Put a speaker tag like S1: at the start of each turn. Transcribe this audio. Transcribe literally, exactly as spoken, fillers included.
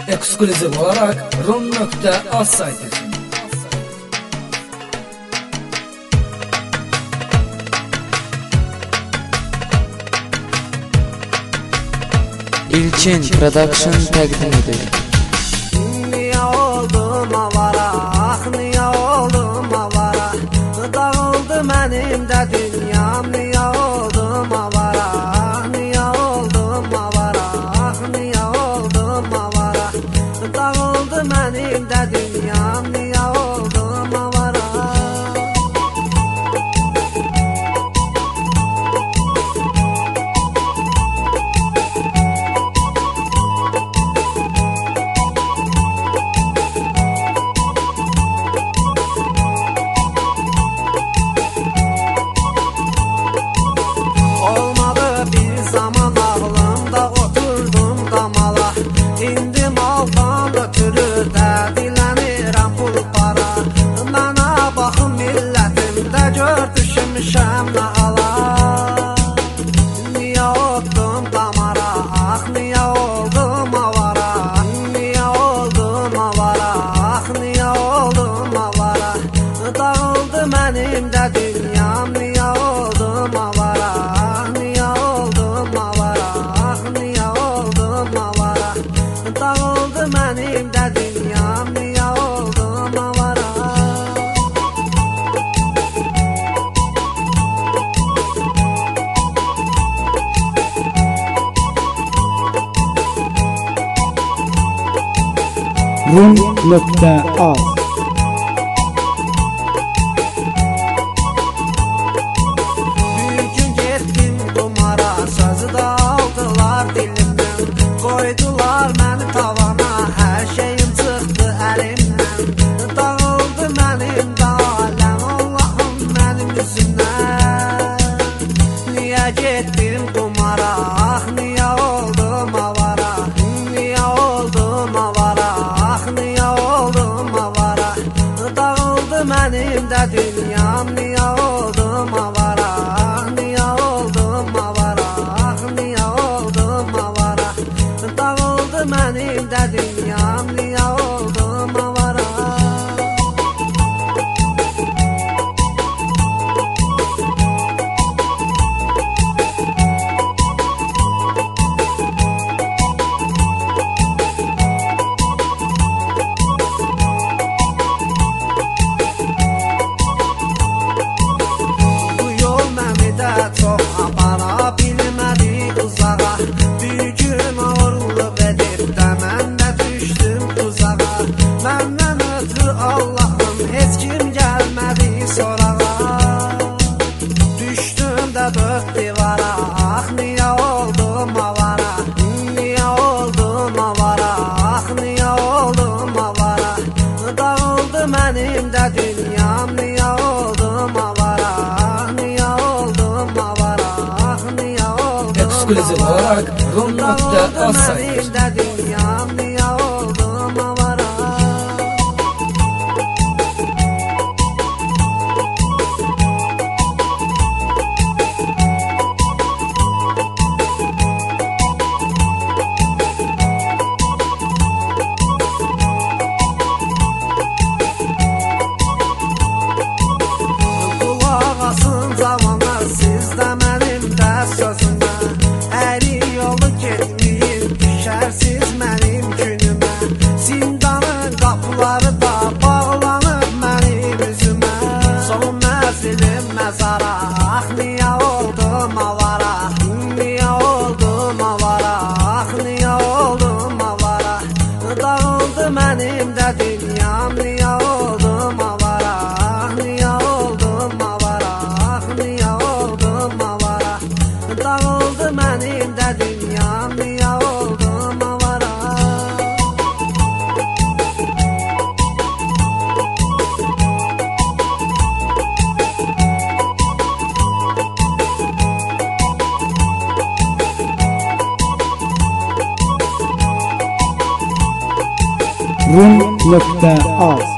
S1: Ekskluzif olarak rum nokta az saytı.
S2: İlkin Production təqdim edir.
S3: Niye oldum avara, ah niye oldum avara, dağıldı mənim də dünyam. Niye oldum avara, ah niye oldum avara, ah niye oldum avara, dağıldı mənim də dünyam. Niye oldum avara. Dağıldı mənim də dünyam. Niye oldum avara, ah niye oldum avara, ah niye oldum avara, dağıldı mənim də dünyam. Niye oldum avara.
S4: rum nokta az
S3: Koydular məni tavana, hər şeyim çıxdı əlimdən. Dağıldı mənim də aləm, Allahım mənim üzümdən. Niyə getdim qumara, ah niyə oldum avara, niyə oldum avara, ah niyə oldum avara, dağıldı mənim də dünyam. Niyə oldum avara, ah niyə oldum avara, ah niyə oldum avara, dağıldı mənim də dünyam. Niyə oldum avara. Bu yol məni də çox apara bilmədi uzağa. Bir gün ağırlıq edib də mən də düşdüm tuzağa. Məndən ötürü Allahım heç kim gəlmədi sorağa. Düşdüm də dörd divara, ah niyə oldum avara, niyə oldum avara, ah niyə oldum avara, dağıldı mənim də dünyam. Niyə oldum avara, ah niyə oldum avara, ah niyə oldum
S1: Ekskluzif olarak rum nokta az saytı.
S3: mənim də dünyam. Niyə oldum avara. Qulaq asın cavanlar, siz də mənim də sözümə. Əri yolu getməyin, düşərsiz mənim günümə. Zindanın qapıları da bağlanıb mənim üzümə. Son mənzilim məzara, ah niyə oldum avara, niyə oldum avara, ah niyə oldum avara, dağıldı mənim də dünyam. Niyə oldum avara, ah niyə oldum avara, ah niyə oldum avara, dağıldı mənim də dünyam. Niyə oldum avara.
S4: rum nokta az